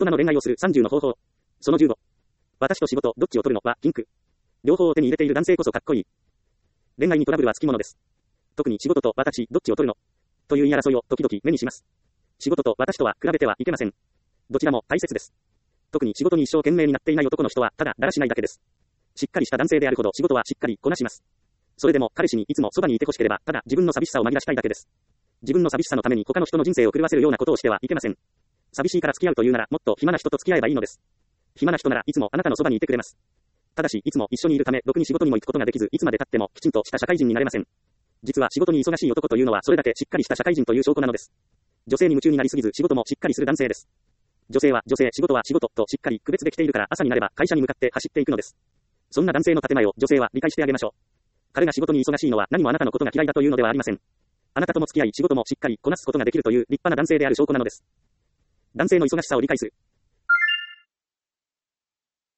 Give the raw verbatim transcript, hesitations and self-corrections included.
人の恋愛をするさんじゅうの方法。そのじゅうご。私と仕事、どっちを取るのは、ピンク。両方を手に入れている男性こそかっこいい。恋愛にトラブルはつきものです。特に仕事と私、どっちを取るのという言い争いを時々目にします。仕事と私とは比べてはいけません。どちらも大切です。特に仕事に一生懸命になっていない男の人はただだらしないだけです。しっかりした男性であるほど仕事はしっかりこなします。それでも彼氏にいつもそばにいてほしければただ自分の寂しさを紛らしたいだけです。自分の寂しさのために他の人の人生を狂わせるようなことをしてはいけません。寂しいから付き合うというならもっと暇な人と付き合えばいいのです。暇な人ならいつもあなたのそばにいてくれます。ただしいつも一緒にいるためろくに仕事にも行くことができずいつまで経ってもきちんとした社会人になれません。実は仕事に忙しい男というのはそれだけしっかりした社会人という証拠なのです。女性に夢中になりすぎず仕事もしっかりする男性です。女性は女性、仕事は仕事としっかり区別できているから朝になれば会社に向かって走っていくのです。そんな男性の建前を女性は理解してあげましょう。彼が仕事に忙しいのは何もあなたのことが嫌いだというのではありません。あなたとも付き合い仕事もしっかりこなすことができるという立派な男性である証拠なのです。男性の忙しさを理解する。